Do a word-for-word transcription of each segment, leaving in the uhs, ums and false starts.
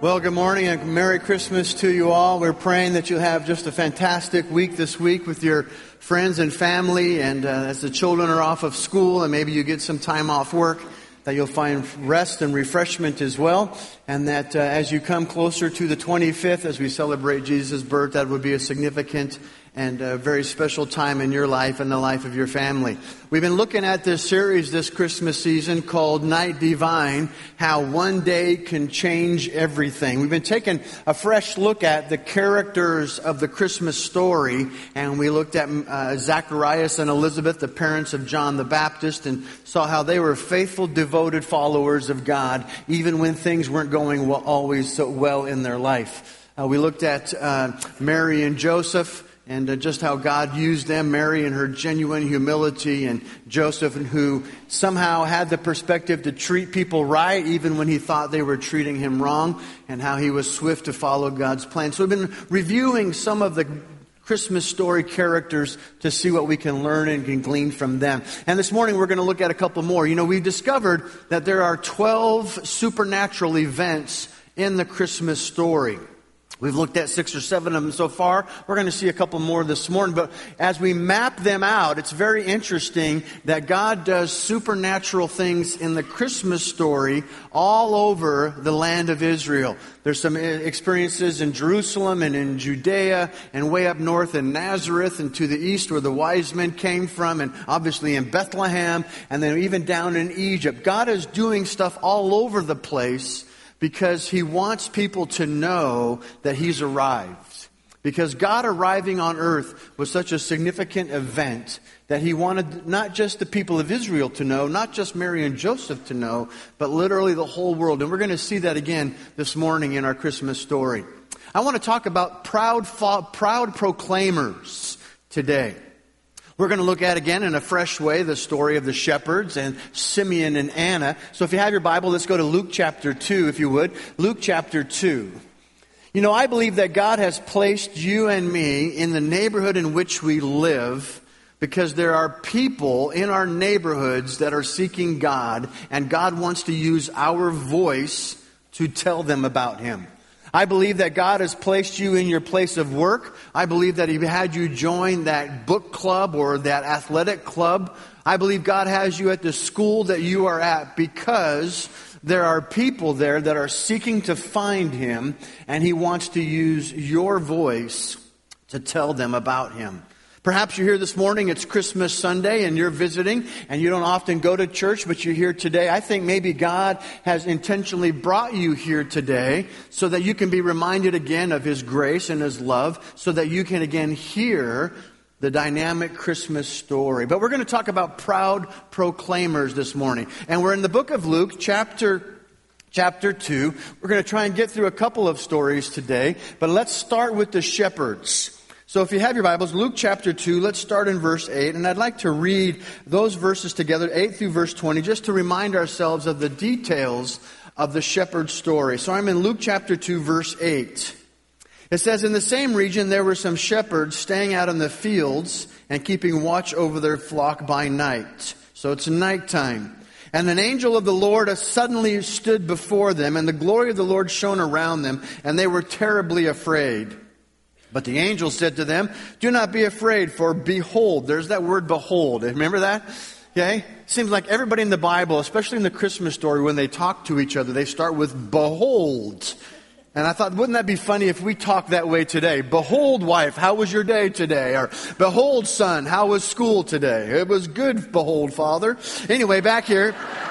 Well, good morning and Merry Christmas to you all. We're praying that you'll have just a fantastic week this week with your friends and family, and uh, as the children are off of school and maybe you get some time off work, that you'll find rest and refreshment as well, and that uh, as you come closer to the twenty-fifth, as we celebrate Jesus' birth, that would be a significant and a very special time in your life and the life of your family. We've been looking at this series this Christmas season called Night Divine, how one day can change everything. We've been taking a fresh look at the characters of the Christmas story, and we looked at uh, Zacharias and Elizabeth, the parents of John the Baptist, and saw how they were faithful, devoted followers of God, even when things weren't going well, always so well in their life. Uh, we looked at uh, Mary and Joseph, and uh, just how God used them, Mary and her genuine humility, and Joseph, and who somehow had the perspective to treat people right even when he thought they were treating him wrong, and how he was swift to follow God's plan. So we've been reviewing some of the Christmas story characters to see what we can learn and can glean from them. And this morning we're going to look at a couple more. You know, we've discovered that there are twelve supernatural events in the Christmas story. We've looked at six or seven of them so far. We're going to see a couple more this morning. But as we map them out, it's very interesting that God does supernatural things in the Christmas story all over the land of Israel. There's some experiences in Jerusalem and in Judea and way up north in Nazareth and to the east where the wise men came from, and obviously in Bethlehem, and then even down in Egypt. God is doing stuff all over the place because He wants people to know that He's arrived. Because God arriving on earth was such a significant event that He wanted not just the people of Israel to know, not just Mary and Joseph to know, but literally the whole world. And we're going to see that again this morning in our Christmas story. I want to talk about proud, proud proclaimers today. We're going to look at again in a fresh way the story of the shepherds and Simeon and Anna. So if you have your Bible, let's go to Luke chapter two, if you would. Luke chapter two. You know, I believe that God has placed you and me in the neighborhood in which we live because there are people in our neighborhoods that are seeking God, and God wants to use our voice to tell them about Him. I believe that God has placed you in your place of work. I believe that He had you join that book club or that athletic club. I believe God has you at the school that you are at because there are people there that are seeking to find Him, and He wants to use your voice to tell them about Him. Perhaps you're here this morning, it's Christmas Sunday, and you're visiting, and you don't often go to church, but you're here today. I think maybe God has intentionally brought you here today so that you can be reminded again of His grace and His love, so that you can again hear the dynamic Christmas story. But we're going to talk about proud proclaimers this morning. And we're in the book of Luke, chapter Chapter two. We're going to try and get through a couple of stories today, but let's start with the shepherds. So if you have your Bibles, Luke chapter two, let's start in verse eight. And I'd like to read those verses together, eight through verse twenty, just to remind ourselves of the details of the shepherd story. So I'm in Luke chapter two, verse eight. It says, "In the same region there were some shepherds staying out in the fields and keeping watch over their flock by night." So it's nighttime. "And an angel of the Lord suddenly stood before them, and the glory of the Lord shone around them, and they were terribly afraid. But the angel said to them, 'Do not be afraid, for behold,'" there's that word behold. Remember that? Okay? Seems like everybody in the Bible, especially in the Christmas story, when they talk to each other, they start with behold. And I thought, wouldn't that be funny if we talk that way today? "Behold, wife, how was your day today?" Or, "Behold, son, how was school today?" "It was good, behold, father." Anyway, back here.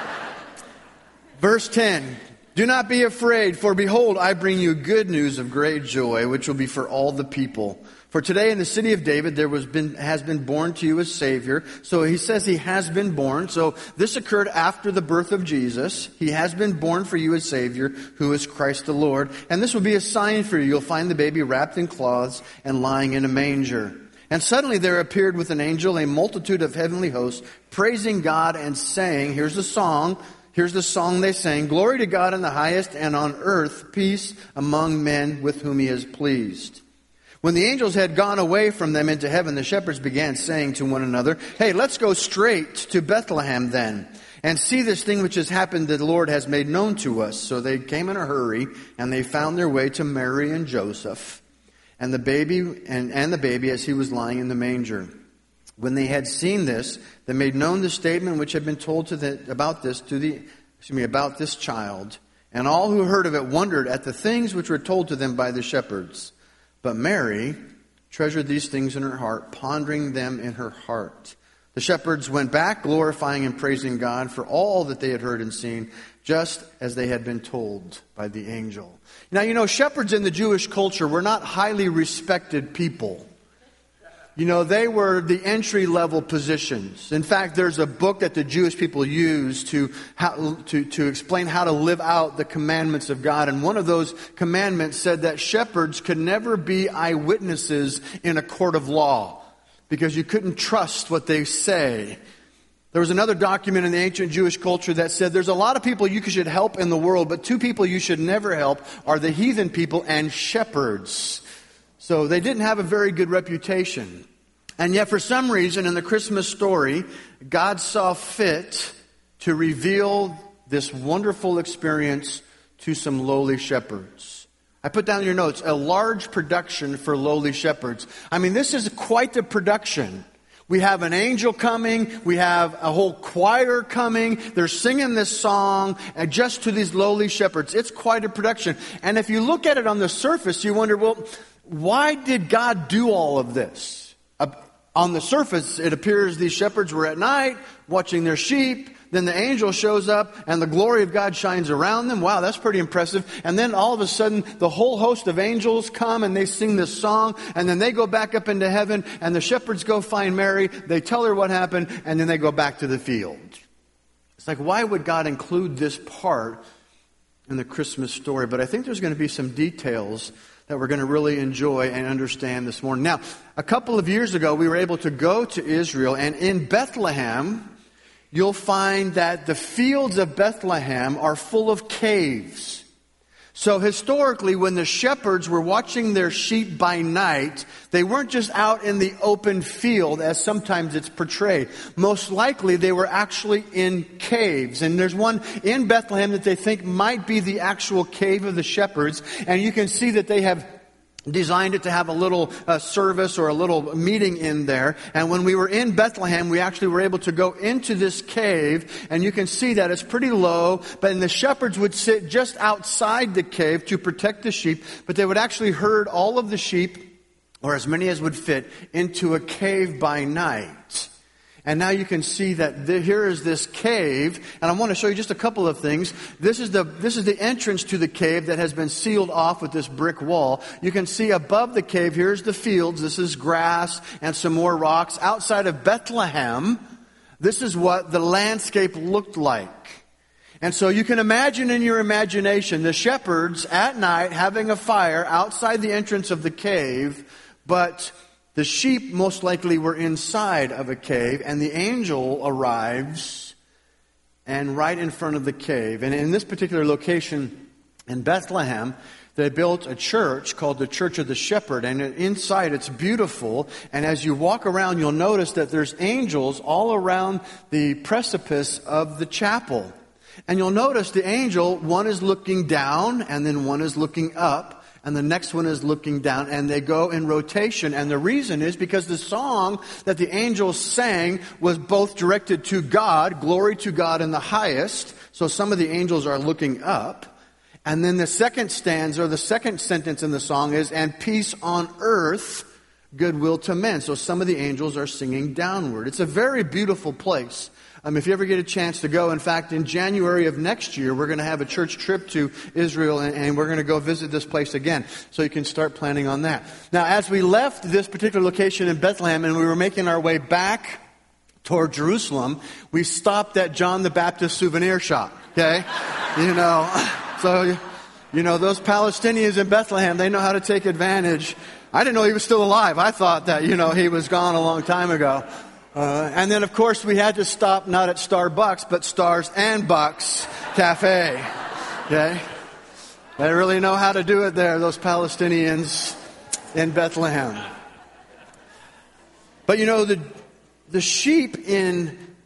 Verse ten. "Do not be afraid, for behold, I bring you good news of great joy, which will be for all the people. For today in the city of David there was been has been born to you a Savior." So he says he has been born. So this occurred after the birth of Jesus. He has been born for you a Savior, who is Christ the Lord. "And this will be a sign for you. You'll find the baby wrapped in cloths and lying in a manger." And suddenly there appeared with an angel a multitude of heavenly hosts, praising God and saying, here's the song, Here's the song they sang, "Glory to God in the highest, and on earth peace among men with whom He is pleased." When the angels had gone away from them into heaven, the shepherds began saying to one another, "Hey, let's go straight to Bethlehem then, and see this thing which has happened that the Lord has made known to us. So they came in a hurry, and they found their way to Mary and Joseph, and the baby and, and the baby as he was lying in the manger. When they had seen this, they made known the statement which had been told to the, about this to the excuse me about this child. And all who heard of it wondered at the things which were told to them by the shepherds. But Mary treasured these things in her heart, pondering them in her heart. The shepherds went back, glorifying and praising God for all that they had heard and seen, just as they had been told by the angel. Now, you know, shepherds in the Jewish culture were not highly respected people. You know, they were the entry-level positions. In fact, there's a book that the Jewish people use to, how, to, to explain how to live out the commandments of God. And one of those commandments said that shepherds could never be eyewitnesses in a court of law because you couldn't trust what they say. There was another document in the ancient Jewish culture that said there's a lot of people you should help in the world, but two people you should never help are the heathen people and shepherds. So they didn't have a very good reputation. And yet for some reason in the Christmas story, God saw fit to reveal this wonderful experience to some lowly shepherds. I put down in your notes, a large production for lowly shepherds. I mean, this is quite the production. We have an angel coming. We have a whole choir coming. They're singing this song and just to these lowly shepherds. It's quite a production. And if you look at it on the surface, you wonder, well, why did God do all of this? Uh, on the surface, it appears these shepherds were at night watching their sheep. Then the angel shows up and the glory of God shines around them. Wow, that's pretty impressive. And then all of a sudden, the whole host of angels come and they sing this song. And then they go back up into heaven and the shepherds go find Mary. They tell her what happened and then they go back to the field. It's like, why would God include this part in the Christmas story? But I think there's going to be some details that we're going to really enjoy and understand this morning. Now, a couple of years ago, we were able to go to Israel, and in Bethlehem, you'll find that the fields of Bethlehem are full of caves. So historically, when the shepherds were watching their sheep by night, they weren't just out in the open field as sometimes it's portrayed. Most likely, they were actually in caves. And there's one in Bethlehem that they think might be the actual cave of the shepherds. And you can see that they have designed it to have a little uh, service or a little meeting in there. And when we were in Bethlehem, we actually were able to go into this cave, and you can see that it's pretty low, but and the shepherds would sit just outside the cave to protect the sheep, but they would actually herd all of the sheep, or as many as would fit, into a cave by night. And now you can see that the, here is this cave, and I want to show you just a couple of things. This is the this is the entrance to the cave that has been sealed off with this brick wall. You can see above the cave, here's the fields. This is grass and some more rocks. Outside of Bethlehem, this is what the landscape looked like. And so you can imagine in your imagination the shepherds at night having a fire outside the entrance of the cave, but the sheep most likely were inside of a cave, and the angel arrives and right in front of the cave. And in this particular location in Bethlehem, they built a church called the Church of the Shepherd, and inside it's beautiful. And as you walk around, you'll notice that there's angels all around the precipice of the chapel. And you'll notice the angel, one is looking down, and then one is looking up. And the next one is looking down, and they go in rotation. And the reason is because the song that the angels sang was both directed to God, glory to God in the highest. So some of the angels are looking up. And then the second stanza, or the second sentence in the song is, and peace on earth, goodwill to men. So some of the angels are singing downward. It's a very beautiful place. Um, if you ever get a chance to go, in fact, in January of next year, we're going to have a church trip to Israel, and, and we're going to go visit this place again. So you can start planning on that. Now, as we left this particular location in Bethlehem and we were making our way back toward Jerusalem, we stopped at John the Baptist souvenir shop. Okay? You know, so, you know, those Palestinians in Bethlehem, they know how to take advantage. I didn't know he was still alive. I thought that, you know, he was gone a long time ago. Uh, and then, of course, we had to stop not at Starbucks, but Stars and Bucks Cafe. Okay? They really know how to do it there, those Palestinians in Bethlehem. But, you know, the the sheep in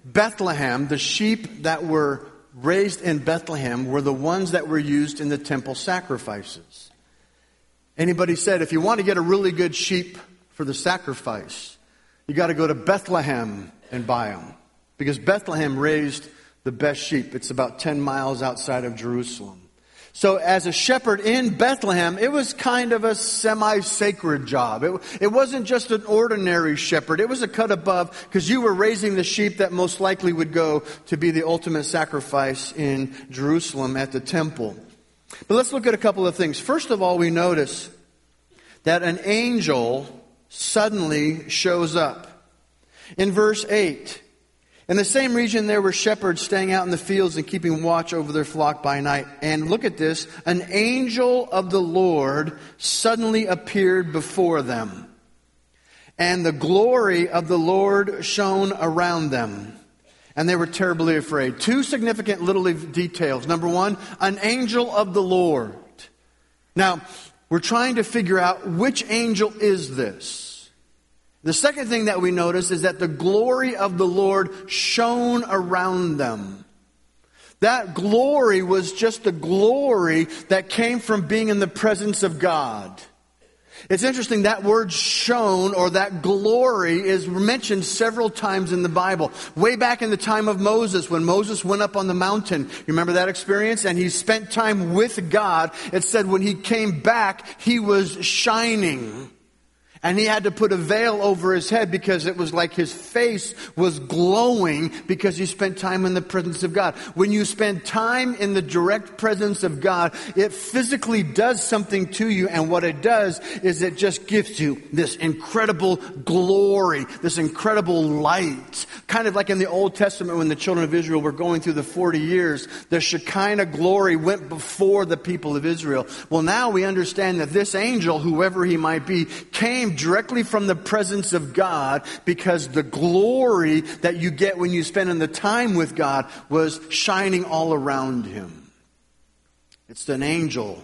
Bethlehem, the sheep that were raised in Bethlehem were the ones that were used in the temple sacrifices. Anybody said, if you want to get a really good sheep for the sacrifice, you got to go to Bethlehem and buy them. Because Bethlehem raised the best sheep. It's about ten miles outside of Jerusalem. So as a shepherd in Bethlehem, it was kind of a semi-sacred job. It, it wasn't just an ordinary shepherd. It was a cut above because you were raising the sheep that most likely would go to be the ultimate sacrifice in Jerusalem at the temple. But let's look at a couple of things. First of all, we notice that an angel suddenly shows up. In verse eight, in the same region there were shepherds staying out in the fields and keeping watch over their flock by night. And look at this, an angel of the Lord suddenly appeared before them. And the glory of the Lord shone around them. And they were terribly afraid. Two significant little details. Number one, an angel of the Lord. Now, we're trying to figure out which angel is this. The second thing that we notice is that the glory of the Lord shone around them. That glory was just the glory that came from being in the presence of God. It's interesting, that word shone, or that glory, is mentioned several times in the Bible. Way back in the time of Moses, when Moses went up on the mountain, you remember that experience? And he spent time with God. It said when he came back, he was shining. And he had to put a veil over his head because it was like his face was glowing because he spent time in the presence of God. When you spend time in the direct presence of God, it physically does something to you. And what it does is it just gives you this incredible glory, this incredible light. Kind of like in the Old Testament when the children of Israel were going through the forty years, the Shekinah glory went before the people of Israel. Well, now we understand that this angel, whoever he might be, came directly from the presence of God because the glory that you get when you spend in the time with God was shining all around him. It's an angel.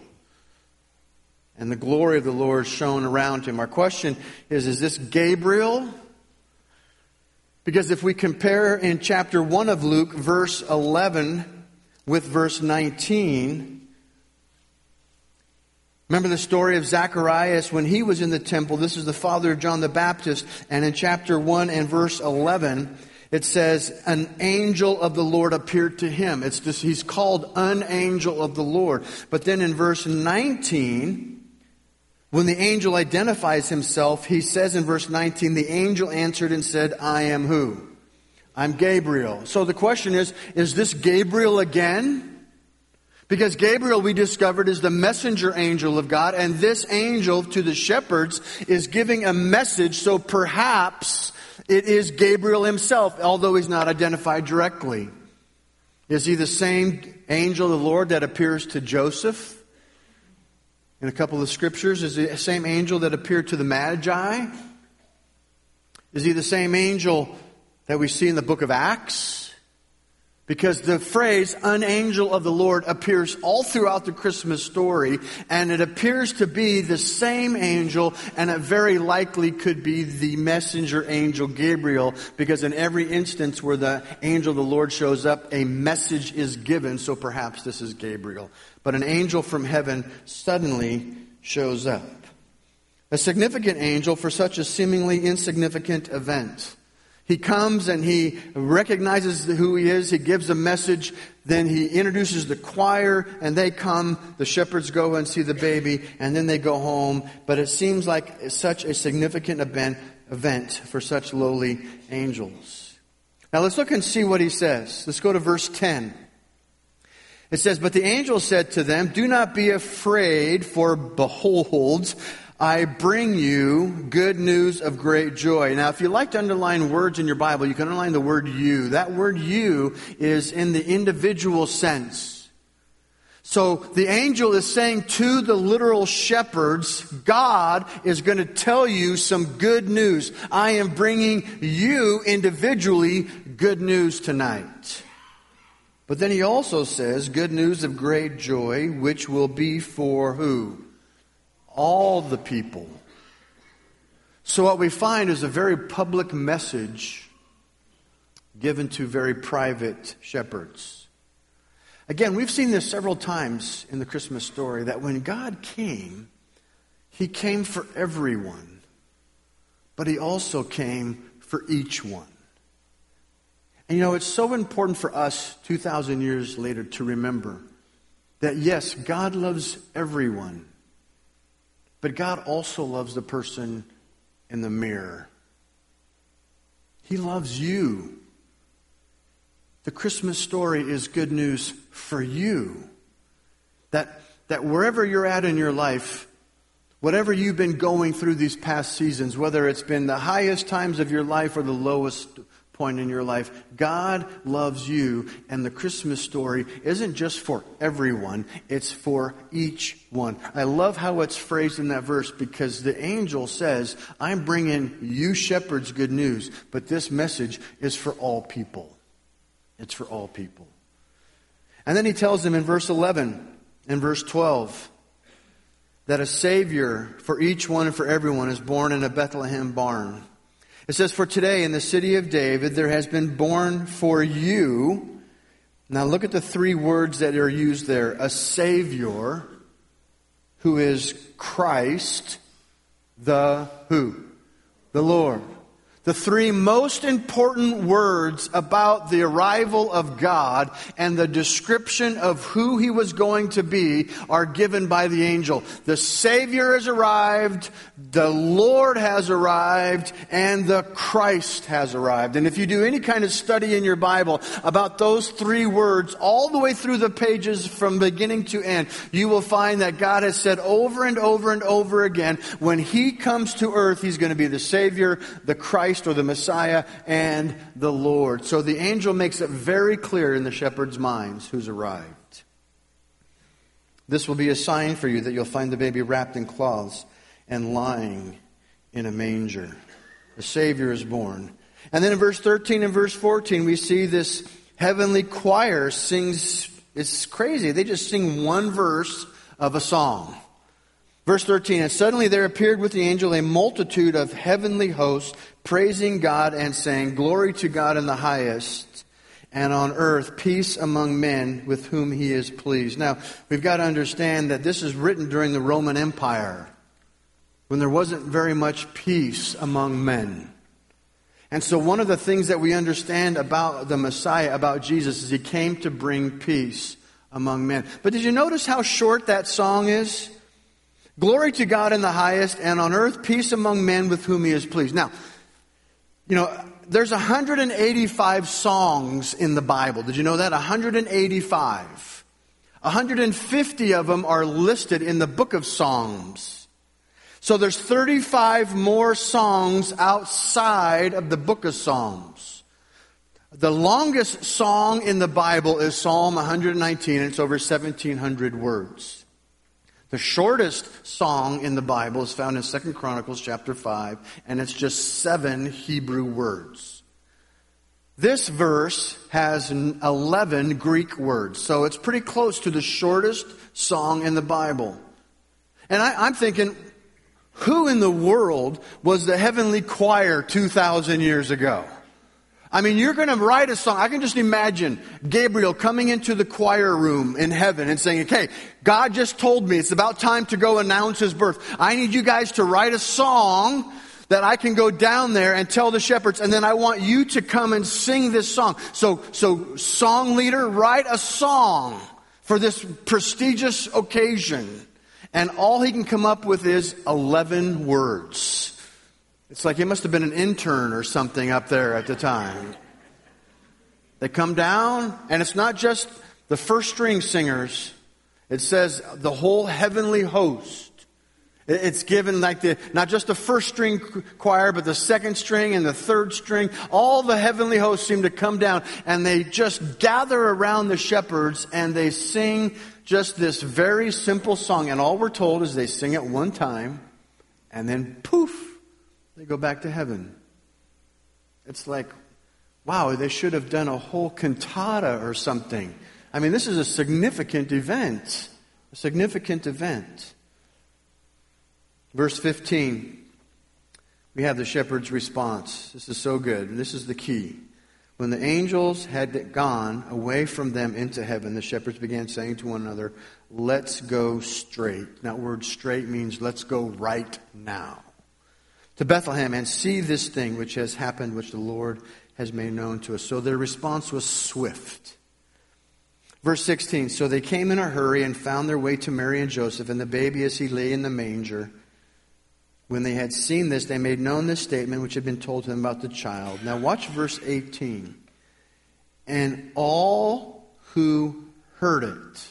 And the glory of the Lord shone around him. Our question is, is this Gabriel? Because if we compare in chapter one of Luke, verse eleven with verse nineteen, remember the story of Zacharias when he was in the temple. This is the father of John the Baptist. And in chapter one and verse eleven, it says, an angel of the Lord appeared to him. It's just, he's called an angel of the Lord. But then in verse nineteen, when the angel identifies himself, he says in verse nineteen, the angel answered and said, I am who? I'm Gabriel. So the question is, is this Gabriel again? Because Gabriel, we discovered, is the messenger angel of God. And this angel to the shepherds is giving a message. So perhaps it is Gabriel himself, although he's not identified directly. Is he the same angel of the Lord that appears to Joseph in a couple of scriptures? Is he the same angel that appeared to the Magi? Is he the same angel that we see in the book of Acts? Because the phrase, an angel of the Lord, appears all throughout the Christmas story, and it appears to be the same angel, and it very likely could be the messenger angel Gabriel, because in every instance where the angel of the Lord shows up, a message is given, so perhaps this is Gabriel. But an angel from heaven suddenly shows up. A significant angel for such a seemingly insignificant event. He comes and he recognizes who he is. He gives a message. Then he introduces the choir and they come. The shepherds go and see the baby and then they go home. But it seems like such a significant event, event for such lowly angels. Now let's look and see what he says. Let's go to verse ten. It says, but the angel said to them, do not be afraid, for behold, I bring you good news of great joy. Now, if you like to underline words in your Bible, you can underline the word you. That word you is in the individual sense. So the angel is saying to the literal shepherds, God is going to tell you some good news. I am bringing you individually good news tonight. But then he also says, good news of great joy, which will be for who? All the people. So what we find is a very public message given to very private shepherds. Again, we've seen this several times in the Christmas story, that when God came, He came for everyone, but He also came for each one. And you know, it's so important for us two thousand years later to remember that yes, God loves everyone, but God also loves the person in the mirror. He loves you. The Christmas story is good news for you. That, that wherever you're at in your life, whatever you've been going through these past seasons, whether it's been the highest times of your life or the lowest point in your life, God loves you, and the Christmas story isn't just for everyone, it's for each one. I love how it's phrased in that verse, because the angel says, I'm bringing you shepherds good news, but this message is for all people. It's for all people. And then he tells them in verse eleven and verse twelve that a Savior for each one and for everyone is born in a Bethlehem barn. It says, for today in the city of David there has been born for you. Now look at the three words that are used there. A Savior, who is Christ, the who? The Lord. The three most important words about the arrival of God and the description of who He was going to be are given by the angel. The Savior has arrived, the Lord has arrived, and the Christ has arrived. And if you do any kind of study in your Bible about those three words all the way through the pages from beginning to end, you will find that God has said over and over and over again, when He comes to earth, He's going to be the Savior, the Christ, or the Messiah, and the Lord. So the angel makes it very clear in the shepherds' minds who's arrived. This will be a sign for you, that you'll find the baby wrapped in cloths and lying in a manger. The Savior is born. And then in verse thirteen and verse fourteen, we see this heavenly choir sings. It's crazy. They just sing one verse of a song. Verse thirteen, and suddenly there appeared with the angel a multitude of heavenly hosts, praising God and saying, glory to God in the highest, and on earth peace among men with whom He is pleased. Now, we've got to understand that this is written during the Roman Empire, when there wasn't very much peace among men. And so one of the things that we understand about the Messiah, about Jesus, is He came to bring peace among men. But did you notice how short that song is? Glory to God in the highest, and on earth peace among men with whom He is pleased. Now, you know, there's one hundred eighty-five songs in the Bible. Did you know that? one hundred eighty-five. one hundred fifty of them are listed in the book of Psalms. So there's thirty-five more songs outside of the book of Psalms. The longest song in the Bible is Psalm one hundred nineteen, and it's over seventeen hundred words. The shortest song in the Bible is found in Second Chronicles chapter five, and it's just seven Hebrew words. This verse has eleven Greek words, so it's pretty close to the shortest song in the Bible. And I, I'm thinking, who in the world was the heavenly choir two thousand years ago? I mean, you're going to write a song. I can just imagine Gabriel coming into the choir room in heaven and saying, okay, God just told me it's about time to go announce His birth. I need you guys to write a song that I can go down there and tell the shepherds, and then I want you to come and sing this song. So, so song leader, write a song for this prestigious occasion. And all he can come up with is eleven words. It's like he must have been an intern or something up there at the time. They come down, and it's not just the first string singers. It says the whole heavenly host. It's given like the, not just the first string choir, but the second string and the third string. All the heavenly hosts seem to come down, and they just gather around the shepherds, and they sing just this very simple song. And all we're told is they sing it one time, and then poof, they go back to heaven. It's like, wow, they should have done a whole cantata or something. I mean, this is a significant event. A significant event. Verse fifteen, we have the shepherd's response. This is so good. This is the key. When the angels had gone away from them into heaven, the shepherds began saying to one another, let's go straight. That word straight means let's go right now to Bethlehem and see this thing which has happened, which the Lord has made known to us. So their response was swift. Verse sixteen, so they came in a hurry and found their way to Mary and Joseph and the baby as he lay in the manger. When they had seen this, they made known this statement which had been told to them about the child. Now watch verse eighteen. And all who heard it.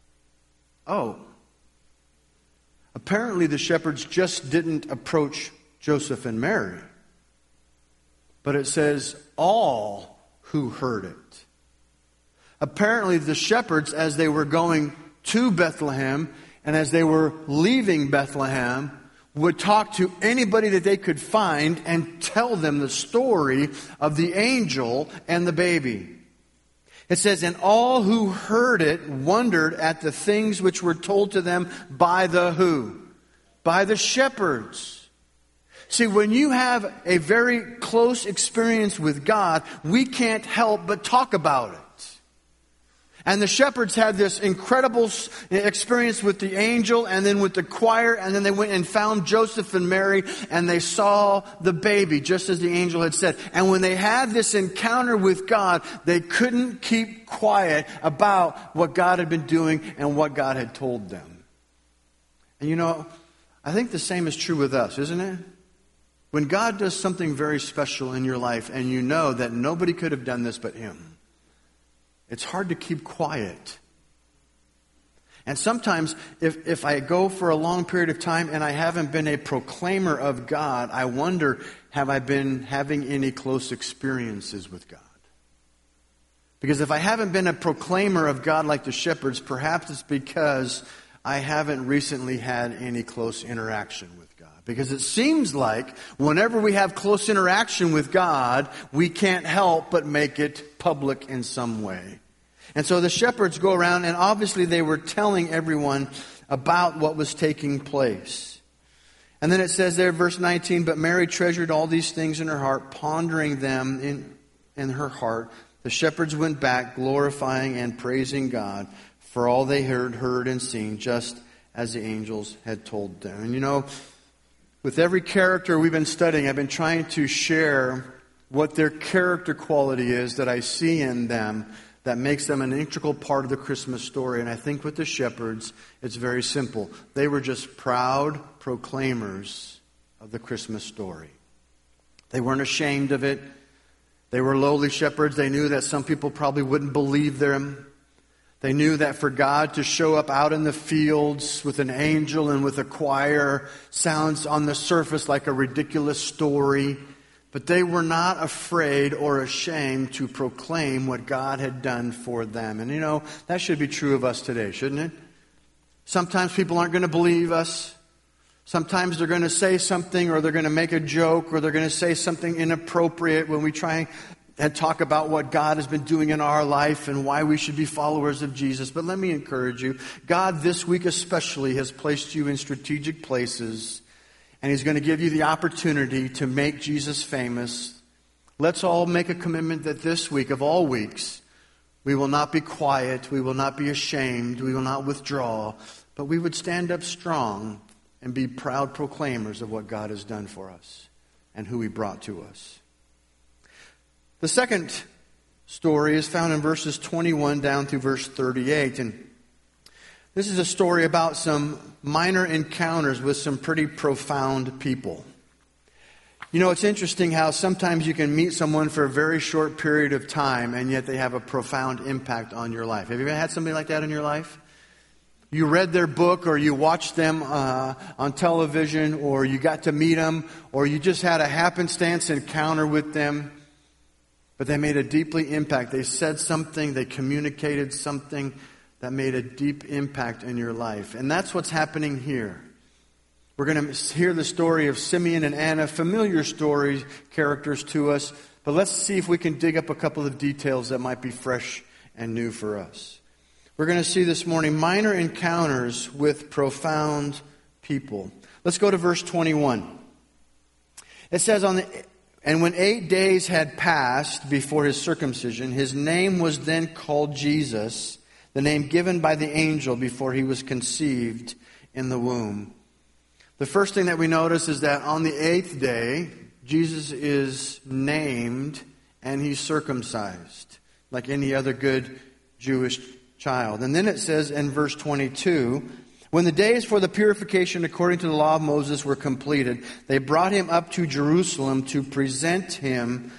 Oh. Apparently the shepherds just didn't approach Joseph and Mary. But it says all who heard it. Apparently the shepherds, as they were going to Bethlehem and as they were leaving Bethlehem, would talk to anybody that they could find and tell them the story of the angel and the baby. It says, and all who heard it wondered at the things which were told to them by the who? By the shepherds. See, when you have a very close experience with God, we can't help but talk about it. And the shepherds had this incredible experience with the angel and then with the choir, and then they went and found Joseph and Mary and they saw the baby just as the angel had said. And when they had this encounter with God, they couldn't keep quiet about what God had been doing and what God had told them. And you know, I think the same is true with us, isn't it? When God does something very special in your life and you know that nobody could have done this but Him, it's hard to keep quiet. And sometimes if, if I go for a long period of time and I haven't been a proclaimer of God, I wonder, have I been having any close experiences with God? Because if I haven't been a proclaimer of God like the shepherds, perhaps it's because I haven't recently had any close interaction with God. Because it seems like whenever we have close interaction with God, we can't help but make it public in some way. And so the shepherds go around, and obviously they were telling everyone about what was taking place. And then it says there, verse nineteen, but Mary treasured all these things in her heart, pondering them in, in her heart. The shepherds went back, glorifying and praising God for all they heard, heard and seen, just as the angels had told them. And you know, with every character we've been studying, I've been trying to share what their character quality is that I see in them that makes them an integral part of the Christmas story. And I think with the shepherds, it's very simple. They were just proud proclaimers of the Christmas story. They weren't ashamed of it. They were lowly shepherds. They knew that some people probably wouldn't believe them. They knew that for God to show up out in the fields with an angel and with a choir sounds on the surface like a ridiculous story. But they were not afraid or ashamed to proclaim what God had done for them. And you know, that should be true of us today, shouldn't it? Sometimes people aren't going to believe us. Sometimes they're going to say something, or they're going to make a joke, or they're going to say something inappropriate when we try and talk about what God has been doing in our life and why we should be followers of Jesus. But let me encourage you, God this week especially has placed you in strategic places, and He's going to give you the opportunity to make Jesus famous. Let's all make a commitment that this week, of all weeks, we will not be quiet, we will not be ashamed, we will not withdraw, but we would stand up strong and be proud proclaimers of what God has done for us and who He brought to us. The second story is found in verses twenty-one down through verse thirty-eight, and this is a story about some minor encounters with some pretty profound people. You know, it's interesting how sometimes you can meet someone for a very short period of time, and yet they have a profound impact on your life. Have you ever had somebody like that in your life? You read their book, or you watched them uh, on television, or you got to meet them, or you just had a happenstance encounter with them, but they made a deeply impact. They said something, they communicated something that made a deep impact in your life. And that's what's happening here. We're going to hear the story of Simeon and Anna, familiar story characters to us, but let's see if we can dig up a couple of details that might be fresh and new for us. We're going to see this morning minor encounters with profound people. Let's go to verse twenty-one. It says, on the And when eight days had passed before his circumcision, his name was then called Jesus, the name given by the angel before he was conceived in the womb. The first thing that we notice is that on the eighth day, Jesus is named and he's circumcised, like any other good Jewish child. And then it says in verse twenty-two, when the days for the purification according to the law of Moses were completed, they brought him up to Jerusalem to present him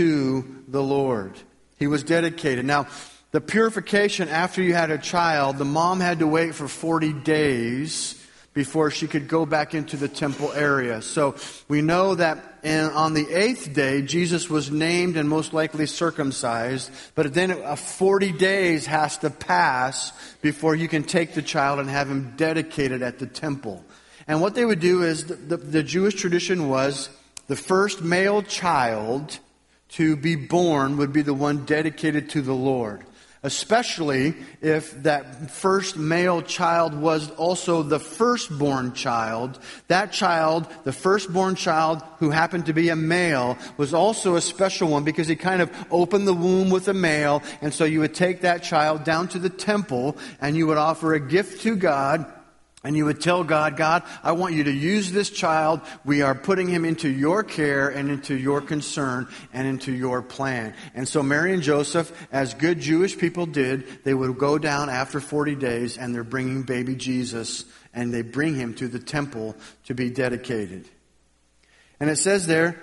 to the Lord. He was dedicated. Now, the purification after you had a child, the mom had to wait for forty days before she could go back into the temple area. So we know that in, on the eighth day, Jesus was named and most likely circumcised. But then uh, forty days has to pass before you can take the child and have him dedicated at the temple. And what they would do is, the, the, the Jewish tradition was the first male child to be born would be the one dedicated to the Lord. Especially if that first male child was also the firstborn child. That child, the firstborn child who happened to be a male, was also a special one because he kind of opened the womb with a male. And so you would take that child down to the temple and you would offer a gift to God. And you would tell God, God, I want you to use this child. We are putting him into your care and into your concern and into your plan. And so Mary and Joseph, as good Jewish people did, they would go down after forty days and they're bringing baby Jesus and they bring him to the temple to be dedicated. And it says there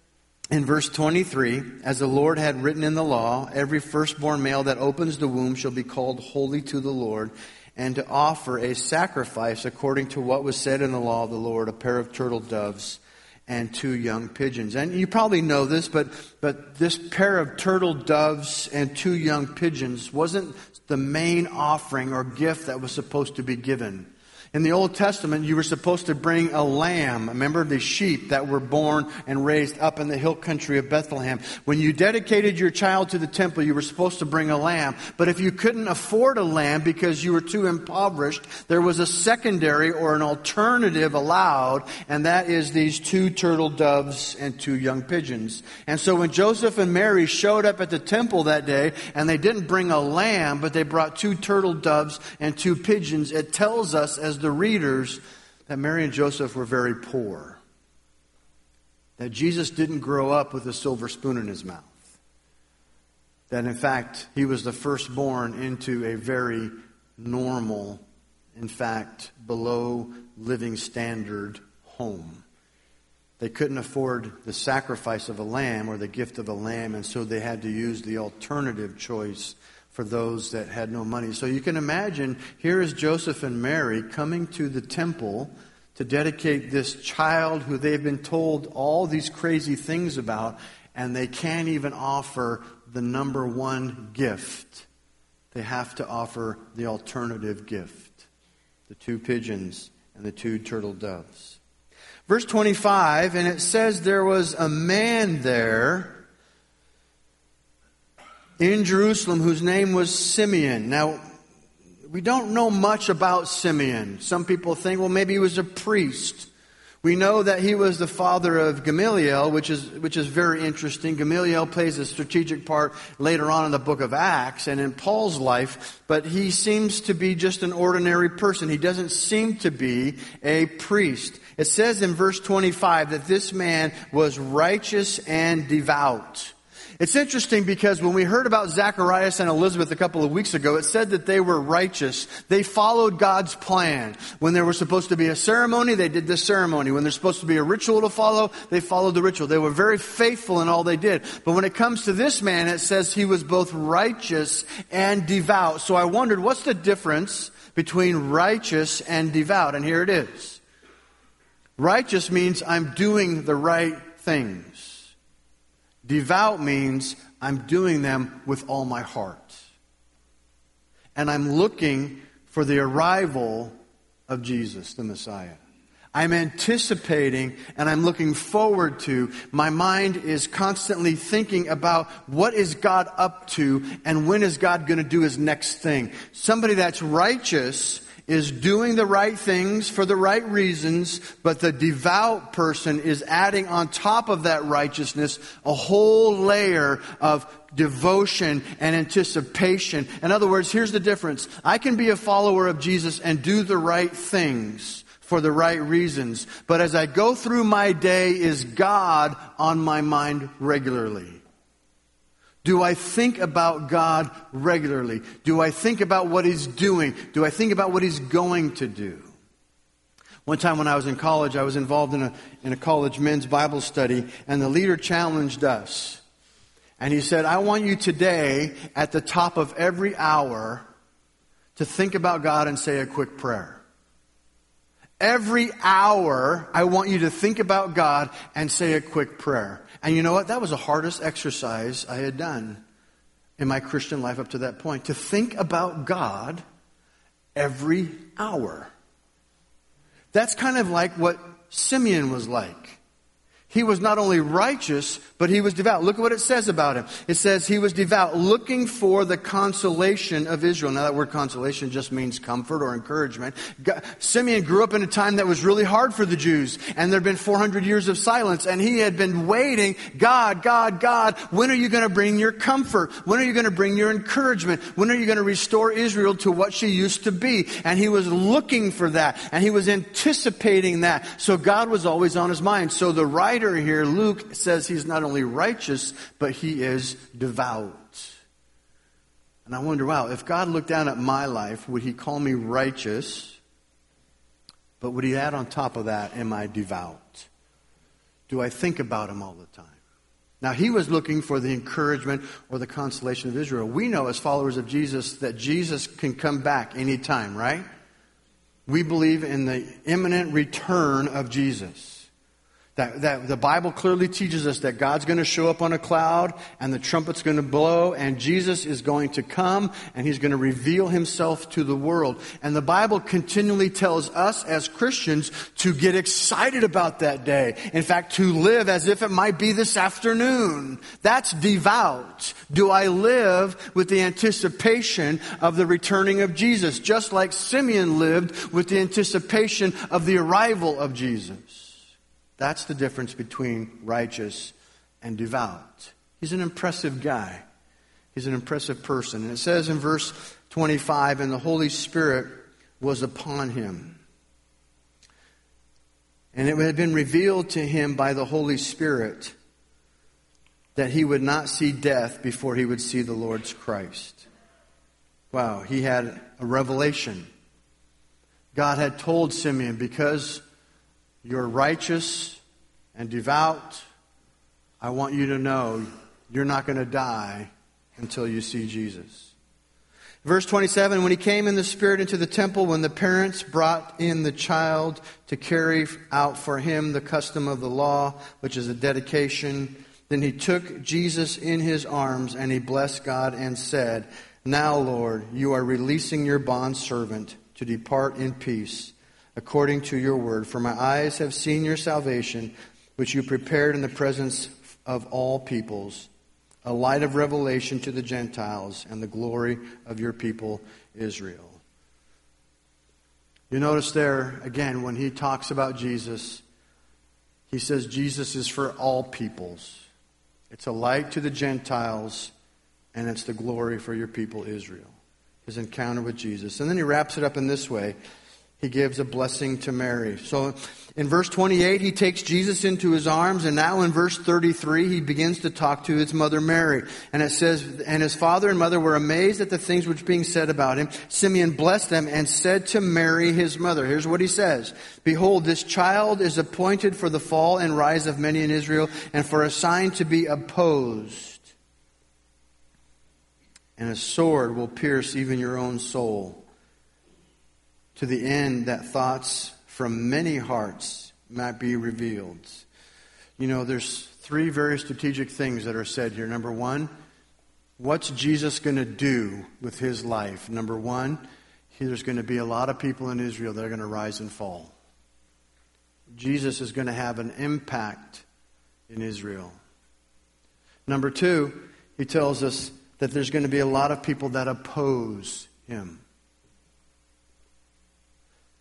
in verse twenty-three, as the Lord had written in the law, every firstborn male that opens the womb shall be called holy to the Lord, and to offer a sacrifice according to what was said in the law of the Lord, a pair of turtle doves and two young pigeons. And you probably know this, but, but this pair of turtle doves and two young pigeons wasn't the main offering or gift that was supposed to be given. In the Old Testament, you were supposed to bring a lamb. Remember the sheep that were born and raised up in the hill country of Bethlehem. When you dedicated your child to the temple, you were supposed to bring a lamb. But if you couldn't afford a lamb because you were too impoverished, there was a secondary or an alternative allowed, and that is these two turtle doves and two young pigeons. And so when Joseph and Mary showed up at the temple that day, and they didn't bring a lamb, but they brought two turtle doves and two pigeons, it tells us as the readers that Mary and Joseph were very poor. That Jesus didn't grow up with a silver spoon in his mouth. That in fact, he was the firstborn into a very normal, in fact, below living standard home. They couldn't afford the sacrifice of a lamb or the gift of a lamb, and so they had to use the alternative choice for those that had no money. So you can imagine, here is Joseph and Mary coming to the temple to dedicate this child who they've been told all these crazy things about, and they can't even offer the number one gift. They have to offer the alternative gift, the two pigeons and the two turtle doves. Verse twenty-five, and it says there was a man there in Jerusalem whose name was Simeon. Now, we don't know much about Simeon. Some people think, well, maybe he was a priest. We know that he was the father of Gamaliel, which is which is very interesting. Gamaliel plays a strategic part later on in the book of Acts and in Paul's life, but he seems to be just an ordinary person. He doesn't seem to be a priest. It says in verse twenty-five that this man was righteous and devout. It's interesting because when we heard about Zacharias and Elizabeth a couple of weeks ago, it said that they were righteous. They followed God's plan. When there was supposed to be a ceremony, they did the ceremony. When there's supposed to be a ritual to follow, they followed the ritual. They were very faithful in all they did. But when it comes to this man, it says he was both righteous and devout. So I wondered, what's the difference between righteous and devout? And here it is. Righteous means I'm doing the right things. Devout means I'm doing them with all my heart. And I'm looking for the arrival of Jesus, the Messiah. I'm anticipating and I'm looking forward to. My mind is constantly thinking about what is God up to and when is God going to do his next thing. Somebody that's righteous is doing the right things for the right reasons, but the devout person is adding on top of that righteousness a whole layer of devotion and anticipation. In other words, here's the difference. I can be a follower of Jesus and do the right things for the right reasons, but as I go through my day, is God on my mind regularly? Do I think about God regularly? Do I think about what He's doing? Do I think about what He's going to do? One time when I was in college, I was involved in a, in a college men's Bible study, and the leader challenged us. And he said, I want you today, at the top of every hour, to think about God and say a quick prayer. Every hour, I want you to think about God and say a quick prayer. And you know what? That was the hardest exercise I had done in my Christian life up to that point. To think about God every hour. That's kind of like what Simeon was like. He was not only righteous, but he was devout. Look at what it says about him. It says he was devout, looking for the consolation of Israel. Now that word consolation just means comfort or encouragement. God, Simeon grew up in a time that was really hard for the Jews. And there had been four hundred years of silence. And he had been waiting, God, God, God, when are you going to bring your comfort? When are you going to bring your encouragement? When are you going to restore Israel to what she used to be? And he was looking for that. And he was anticipating that. So God was always on his mind. So the writer here, Luke, says he's not only righteous, but he is devout. And I wonder, wow, if God looked down at my life, would He call me righteous? But would He add on top of that, am I devout? Do I think about Him all the time? Now, he was looking for the encouragement or the consolation of Israel. We know as followers of Jesus that Jesus can come back anytime, right? We believe in the imminent return of Jesus. That, that the Bible clearly teaches us that God's going to show up on a cloud and the trumpet's going to blow and Jesus is going to come and He's going to reveal Himself to the world. And the Bible continually tells us as Christians to get excited about that day. In fact, to live as if it might be this afternoon. That's devout. Do I live with the anticipation of the returning of Jesus? Just like Simeon lived with the anticipation of the arrival of Jesus. That's the difference between righteous and devout. He's an impressive guy. He's an impressive person. And it says in verse twenty-five, and the Holy Spirit was upon him. And it had been revealed to him by the Holy Spirit that he would not see death before he would see the Lord's Christ. Wow, he had a revelation. God had told Simeon, because you're righteous and devout, I want you to know you're not going to die until you see Jesus. Verse twenty-seven, when he came in the Spirit into the temple, when the parents brought in the child to carry out for him the custom of the law, which is a dedication, then he took Jesus in his arms and he blessed God and said, now, Lord, you are releasing your bondservant to depart in peace, according to your word. For my eyes have seen your salvation, which you prepared in the presence of all peoples, a light of revelation to the Gentiles and the glory of your people Israel. You notice there, again, when he talks about Jesus, he says Jesus is for all peoples. It's a light to the Gentiles, and it's the glory for your people Israel. His encounter with Jesus. And then he wraps it up in this way. He gives a blessing to Mary. So in verse twenty-eight, he takes Jesus into his arms. And now in verse thirty-three, he begins to talk to his mother Mary. And it says, and his father and mother were amazed at the things which were being said about him. Simeon blessed them and said to Mary, his mother. Here's what he says. Behold, this child is appointed for the fall and rise of many in Israel, and for a sign to be opposed. And a sword will pierce even your own soul, to the end that thoughts from many hearts might be revealed. You know, there's three very strategic things that are said here. Number one, what's Jesus going to do with his life? Number one, there's going to be a lot of people in Israel that are going to rise and fall. Jesus is going to have an impact in Israel. Number two, he tells us that there's going to be a lot of people that oppose him.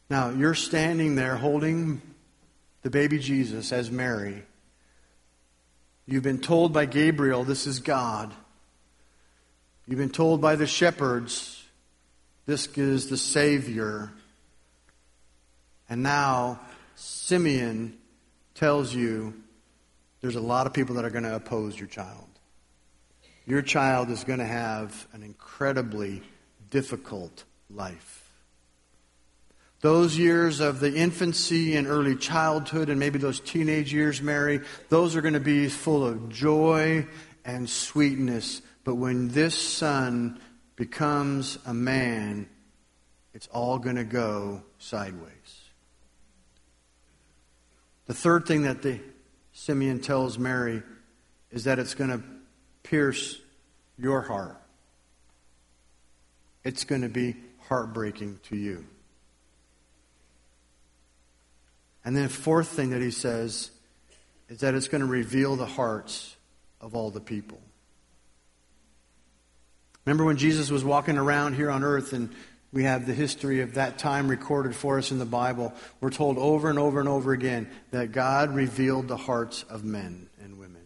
Now, you're standing there holding the baby Jesus as Mary. You've been told by Gabriel, this is God. You've been told by the shepherds, this is the Savior. And now, Simeon tells you there's a lot of people that are going to oppose your child. Your child is going to have an incredibly difficult life. Those years of the infancy and early childhood and maybe those teenage years, Mary, those are going to be full of joy and sweetness. But when this son becomes a man, it's all going to go sideways. The third thing that the Simeon tells Mary is that it's going to pierce your heart. It's going to be heartbreaking to you. And then the fourth thing that he says is that it's going to reveal the hearts of all the people. Remember when Jesus was walking around here on earth, and we have the history of that time recorded for us in the Bible. We're told over and over and over again that God revealed the hearts of men and women.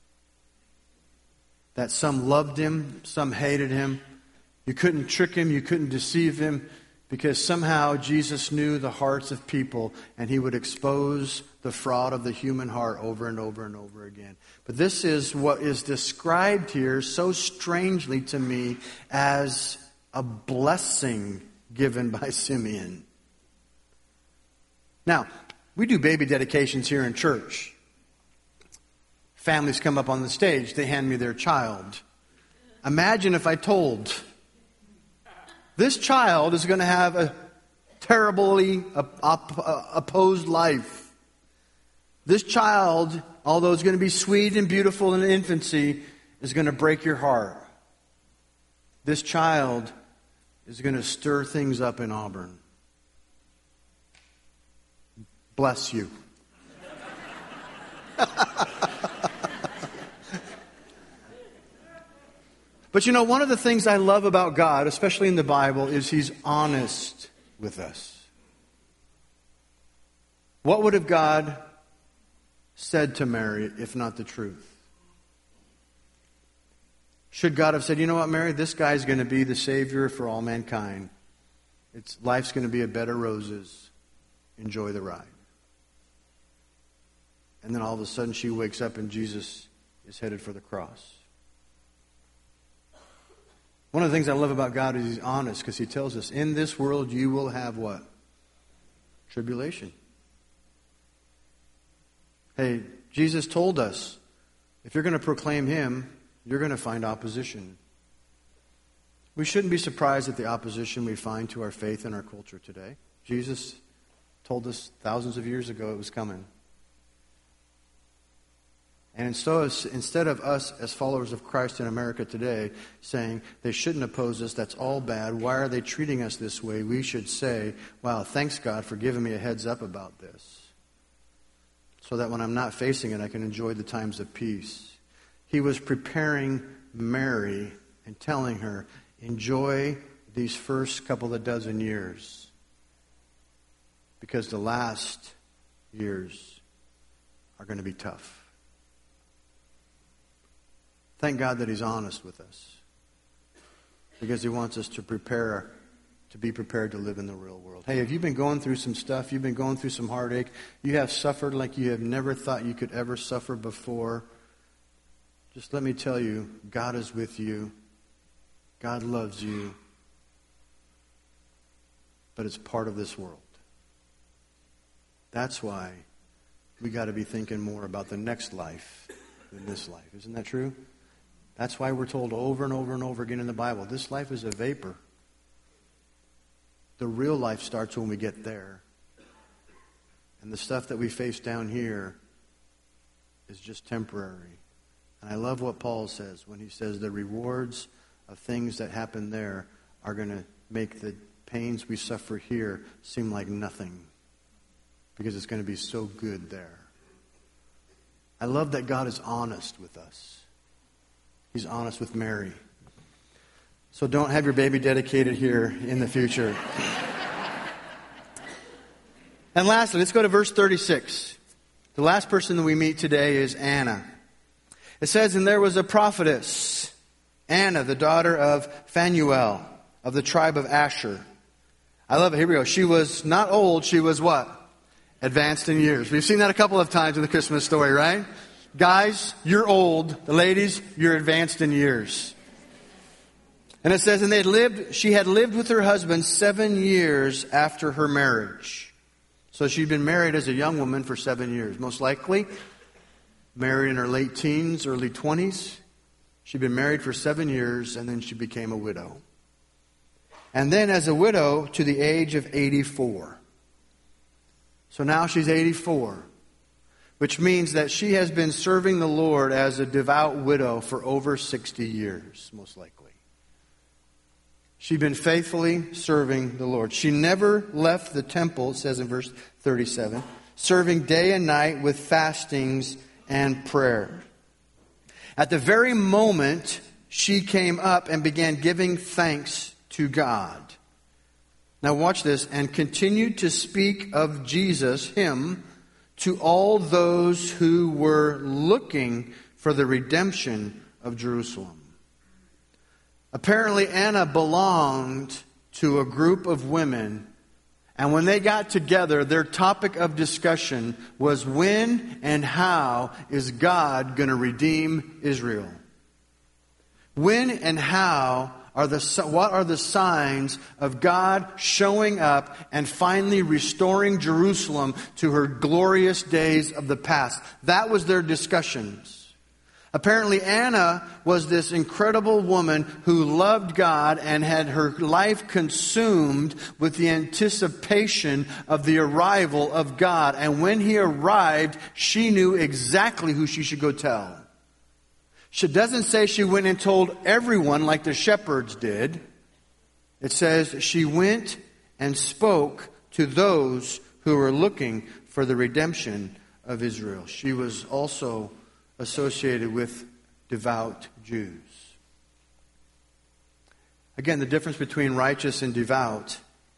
That some loved him, some hated him. You couldn't trick him, you couldn't deceive him, because somehow Jesus knew the hearts of people, and he would expose the fraud of the human heart over and over and over again. But this is what is described here so strangely to me as a blessing given by Simeon. Now, we do baby dedications here in church. Families come up on the stage, they hand me their child. Imagine if I told, this child is going to have a terribly opposed life. This child, although it's going to be sweet and beautiful in infancy, is going to break your heart. This child is going to stir things up in Auburn. Bless you. But you know, one of the things I love about God, especially in the Bible, is He's honest with us. What would have God said to Mary if not the truth? Should God have said, you know what, Mary, this guy's going to be the Savior for all mankind. It's, life's going to be a bed of roses. Enjoy the ride. And then all of a sudden she wakes up and Jesus is headed for the cross. One of the things I love about God is He's honest, because He tells us, in this world you will have what? Tribulation. Hey, Jesus told us, if you're going to proclaim Him, you're going to find opposition. We shouldn't be surprised at the opposition we find to our faith in our culture today. Jesus told us thousands of years ago it was coming. And so instead of us as followers of Christ in America today saying they shouldn't oppose us, that's all bad, why are they treating us this way? We should say, wow, thanks God for giving me a heads up about this, so that when I'm not facing it, I can enjoy the times of peace. He was preparing Mary and telling her, enjoy these first couple of dozen years, because the last years are going to be tough. Thank God that He's honest with us, because He wants us to prepare, to be prepared to live in the real world. Hey, have you been going through some stuff? You've been going through some heartache. You have suffered like you have never thought you could ever suffer before. Just let me tell you, God is with you. God loves you. But it's part of this world. That's why we got to be thinking more about the next life than this life. Isn't that true? That's why we're told over and over and over again in the Bible, this life is a vapor. The real life starts when we get there. And the stuff that we face down here is just temporary. And I love what Paul says when he says the rewards of things that happen there are going to make the pains we suffer here seem like nothing, because it's going to be so good there. I love that God is honest with us. He's honest with Mary. So don't have your baby dedicated here in the future. And lastly, let's go to verse thirty-six. The last person that we meet today is Anna. It says, and there was a prophetess, Anna, the daughter of Phanuel, of the tribe of Asher. I love it. Here we go. She was not old. She was what? Advanced in years. We've seen that a couple of times in the Christmas story, right? Guys, you're old. The ladies, you're advanced in years. And it says, and they had lived, she had lived with her husband seven years after her marriage. So she'd been married as a young woman for seven years. Most likely, married in her late teens, early twenties. She'd been married for seven years, and then she became a widow. And then as a widow to the age of eighty-four. So now she's eighty-four. Which means that she has been serving the Lord as a devout widow for over sixty years, most likely. She'd been faithfully serving the Lord. She never left the temple, it says in verse thirty-seven, serving day and night with fastings and prayer. At the very moment she came up and began giving thanks to God. Now watch this. And continued to speak of Jesus, Him, to all those who were looking for the redemption of Jerusalem. Apparently Anna belonged to a group of women, and when they got together, their topic of discussion was when and how is God going to redeem Israel? When and how are the what are the signs of God showing up and finally restoring Jerusalem to her glorious days of the past? That was their discussions. Apparently Anna was this incredible woman who loved God and had her life consumed with the anticipation of the arrival of God. And when He arrived, she knew exactly who she should go tell. She doesn't say she went and told everyone like the shepherds did. It says she went and spoke to those who were looking for the redemption of Israel. She was also associated with devout Jews. Again, the difference between righteous and devout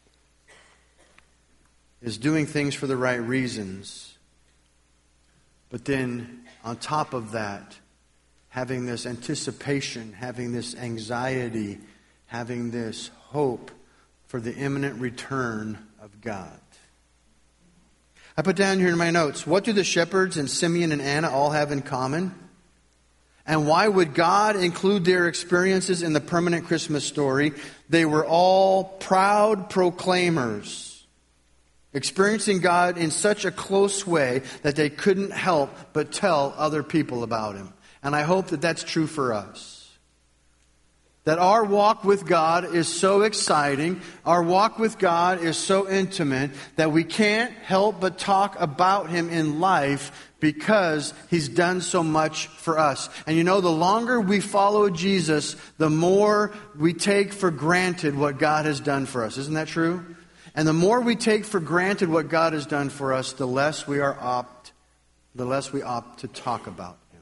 is doing things for the right reasons, but then on top of that, having this anticipation, having this anxiety, having this hope for the imminent return of God. I put down here in my notes, what do the shepherds and Simeon and Anna all have in common? And why would God include their experiences in the permanent Christmas story? They were all proud proclaimers, experiencing God in such a close way that they couldn't help but tell other people about Him. And I hope that that's true for us. That our walk with God is so exciting, our walk with God is so intimate, that we can't help but talk about Him in life because He's done so much for us. And you know, the longer we follow Jesus, the more we take for granted what God has done for us. Isn't that true? And the more we take for granted what God has done for us, the less we are opt, the less we opt to talk about Him.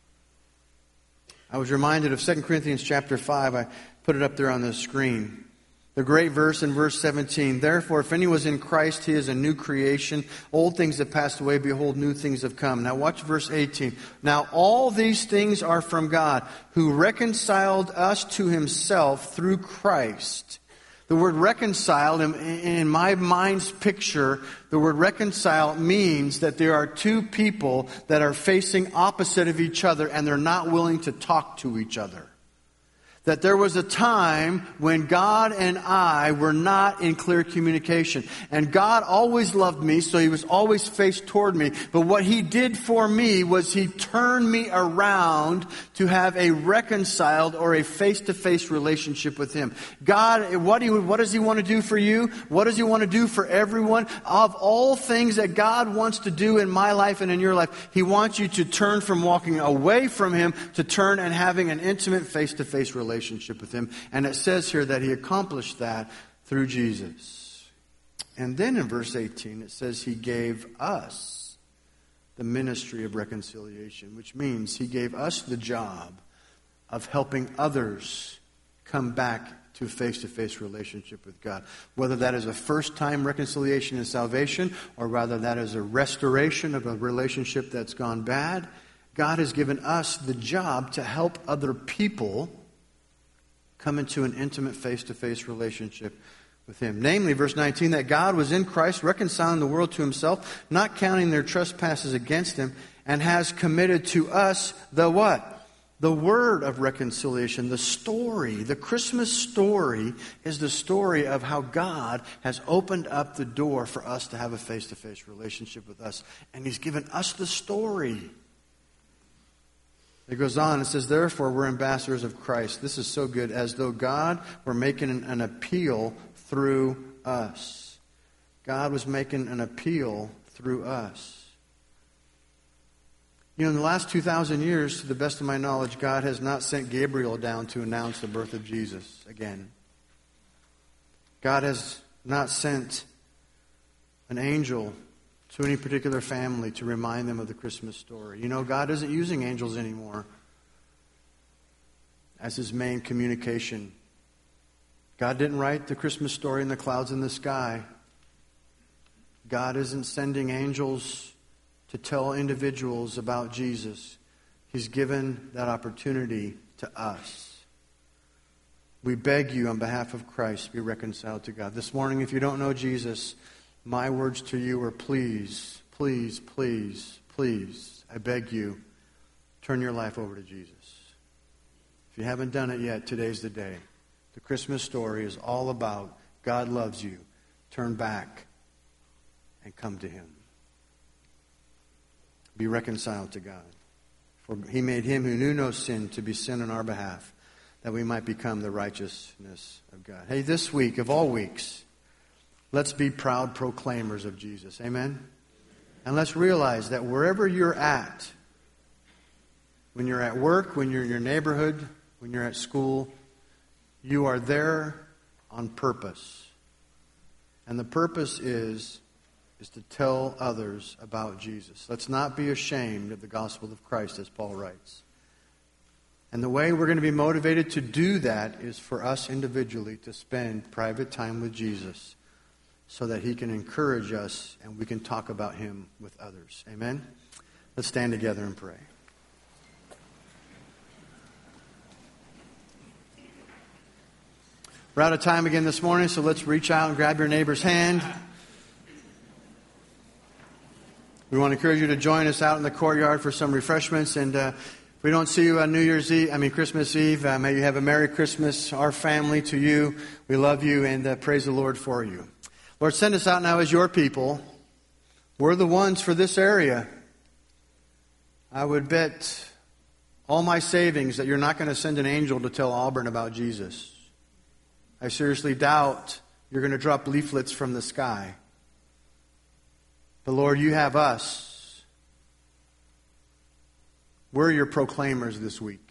I was reminded of Second Corinthians chapter five. I put it up there on the screen. The great verse in verse seventeen. Therefore, if anyone is in Christ, he is a new creation. Old things have passed away. Behold, new things have come. Now watch verse eighteen. Now all these things are from God, who reconciled us to Himself through Christ. The word reconciled, in, in my mind's picture, the word reconcile means that there are two people that are facing opposite of each other and they're not willing to talk to each other. That there was a time when God and I were not in clear communication. And God always loved me, so He was always faced toward me. But what He did for me was He turned me around to have a reconciled or a face-to-face relationship with Him. God, what, do you, what does He want to do for you? What does He want to do for everyone? Of all things that God wants to do in my life and in your life, He wants you to turn from walking away from Him to turn and having an intimate face-to-face relationship. relationship with Him. And it says here that He accomplished that through Jesus. And then in verse eighteen it says He gave us the ministry of reconciliation, which means He gave us the job of helping others come back to a face-to-face relationship with God. Whether that is a first-time reconciliation and salvation, or rather that is a restoration of a relationship that's gone bad, God has given us the job to help other people come into an intimate face-to-face relationship with Him. Namely, verse nineteen, that God was in Christ reconciling the world to Himself, not counting their trespasses against Him, and has committed to us the what? The word of reconciliation, the story. The Christmas story is the story of how God has opened up the door for us to have a face-to-face relationship with us. And He's given us the story. It goes on, it says, therefore we're ambassadors of Christ. This is so good, as though God were making an, an appeal through us. God was making an appeal through us. You know, in the last two thousand years, to the best of my knowledge, God has not sent Gabriel down to announce the birth of Jesus again. God has not sent an angel to any particular family to remind them of the Christmas story. You know, God isn't using angels anymore as His main communication. God didn't write the Christmas story in the clouds in the sky. God isn't sending angels to tell individuals about Jesus. He's given that opportunity to us. We beg you on behalf of Christ, be reconciled to God. This morning, if you don't know Jesus, my words to you are please, please, please, please, I beg you, turn your life over to Jesus. If you haven't done it yet, today's the day. The Christmas story is all about God loves you. Turn back and come to Him. Be reconciled to God. For He made Him who knew no sin to be sin on our behalf, that we might become the righteousness of God. Hey, this week, of all weeks, let's be proud proclaimers of Jesus. Amen? And let's realize that wherever you're at, when you're at work, when you're in your neighborhood, when you're at school, you are there on purpose. And the purpose is is to tell others about Jesus. Let's not be ashamed of the gospel of Christ, as Paul writes. And the way we're going to be motivated to do that is for us individually to spend private time with Jesus so that He can encourage us and we can talk about Him with others. Amen? Let's stand together and pray. We're out of time again this morning, so let's reach out and grab your neighbor's hand. We want to encourage you to join us out in the courtyard for some refreshments. And uh, if we don't see you on New Year's Eve, I mean Christmas Eve, uh, may you have a Merry Christmas, our family, to you. We love you and uh, praise the Lord for you. Lord, send us out now as your people. We're the ones for this area. I would bet all my savings that you're not going to send an angel to tell Auburn about Jesus. I seriously doubt you're going to drop leaflets from the sky. But Lord, you have us. We're your proclaimers this week.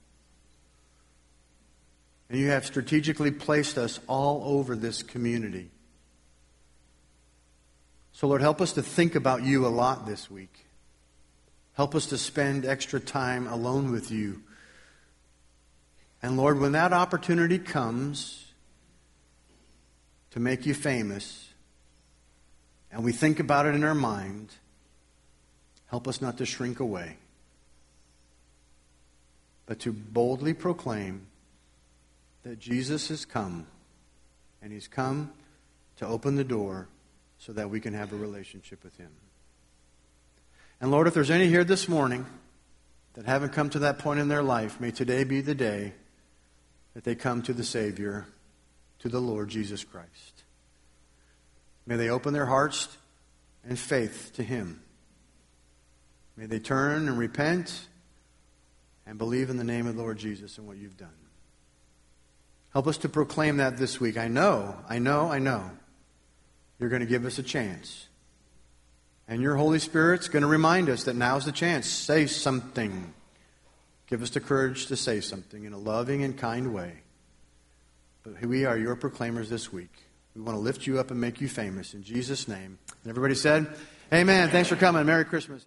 And you have strategically placed us all over this community. So Lord, help us to think about you a lot this week. Help us to spend extra time alone with you. And Lord, when that opportunity comes to make you famous, and we think about it in our mind, help us not to shrink away, but to boldly proclaim that Jesus has come, and He's come to open the door so that we can have a relationship with Him. And Lord, if there's any here this morning that haven't come to that point in their life, may today be the day that they come to the Savior, to the Lord Jesus Christ. May they open their hearts and faith to Him. May they turn and repent and believe in the name of the Lord Jesus and what you've done. Help us to proclaim that this week. I know, I know, I know you're going to give us a chance. And your Holy Spirit's going to remind us that now's the chance. Say something. Give us the courage to say something in a loving and kind way. But we are your proclaimers this week. We want to lift you up and make you famous. In Jesus' name. And everybody said, amen. Thanks for coming. Merry Christmas.